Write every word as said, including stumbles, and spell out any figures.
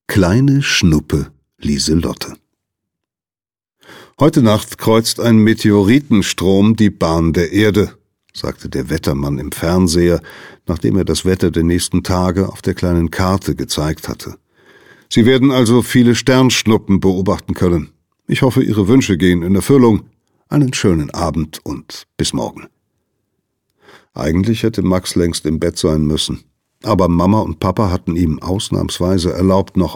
Kleine Schnuppe Lieselotte. »Heute Nacht kreuzt ein Meteoritenstrom die Bahn der Erde«, sagte der Wettermann im Fernseher, nachdem er das Wetter der nächsten Tage auf der kleinen Karte gezeigt hatte. »Sie werden also viele Sternschnuppen beobachten können. Ich hoffe, Ihre Wünsche gehen in Erfüllung. Einen schönen Abend und bis morgen.« Eigentlich hätte Max längst im Bett sein müssen, aber Mama und Papa hatten ihm ausnahmsweise erlaubt, noch